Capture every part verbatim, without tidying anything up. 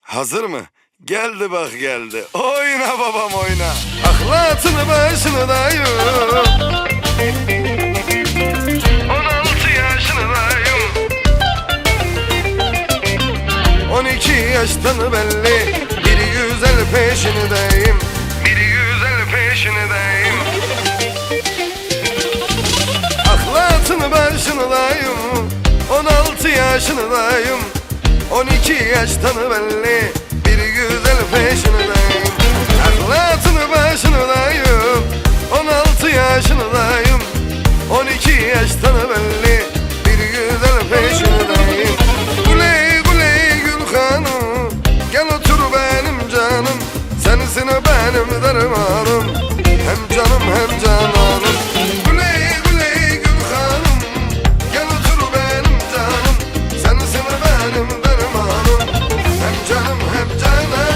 Hazır mı? Geldi bak geldi. Oyna babam oyna. Ahlatını başını dayım. On altı yaşındayım. On iki yaştan belli. Bir güzel peşindeyim. Bir güzel peşindeyim. Ahlatını başını dayım. On altı yaşındayım. On iki yaştan belli. Bir güzel peşindeyim. Ahlatını başındayım. On altı yaşındayım. On iki yaştan belli. Bir güzel peşindeyim. Guley guley gül hanım, gel otur benim canım. Sensin benim dermanım. Hem canım hem cananım. Guley guley gül hanım, gel otur benim canım. Sensin benim dermanım. Hem canım hem cananım.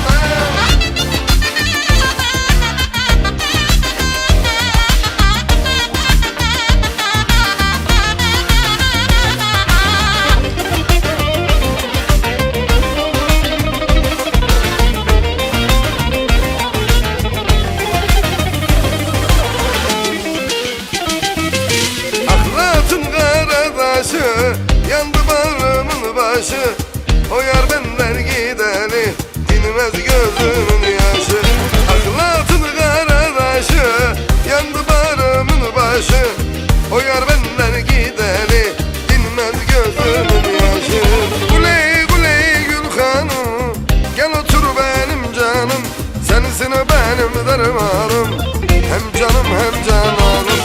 Yandı bağrımın başı, o yar benden gideni dinmez gözümün yaşı. Ahlatın karadaşı, yandı bağrımın başı, o yar benden gideni dinmez gözümün yaşı. Guley guley gül hanım, gel otur benim canım. Sensin benim dermanım. Hem canım hem cananım.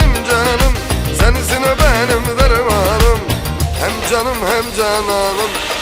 Canım hem cananım.